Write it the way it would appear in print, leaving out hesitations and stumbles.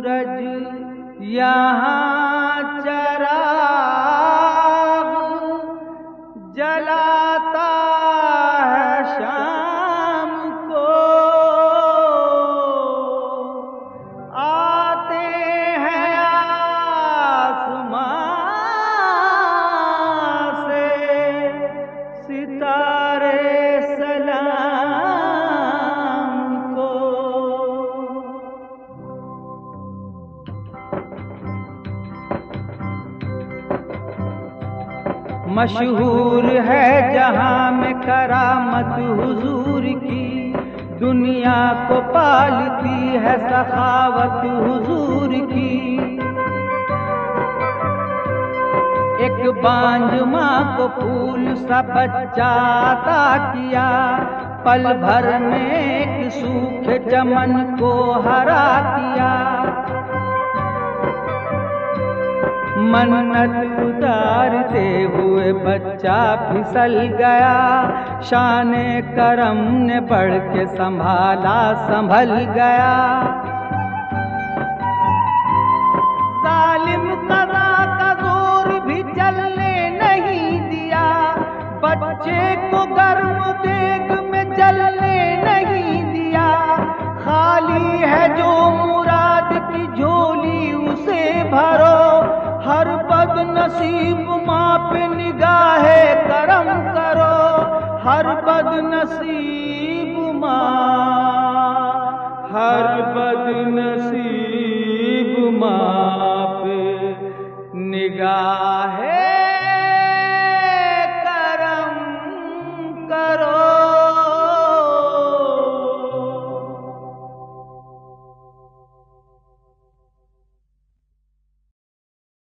सूरज यहाँ चराग जलाता है शाम को, आते हैं आसमां से सितारे सलाम को। मशहूर है जहां में करामत हुजूर की, दुनिया को पालती है सखावत हुजूर की। एक बांझ माँ को फूल सा बच्चा अता किया, पल भर में एक सूखे चमन को हरा किया। मन्नत उतारते हुए बच्चा फिसल गया, शाने करम ने बढ़ के संभाला संभल गया। जालिम कज़ा का जोर भी चलने नहीं दिया, बच्चे को गर्म देग में जलने नहीं दिया। खाली है जो मुराद की झोली उसे भरो, हर बदनसीब माँ पे निगाहे करम करो। हर बदनसीब माँ पे निगाह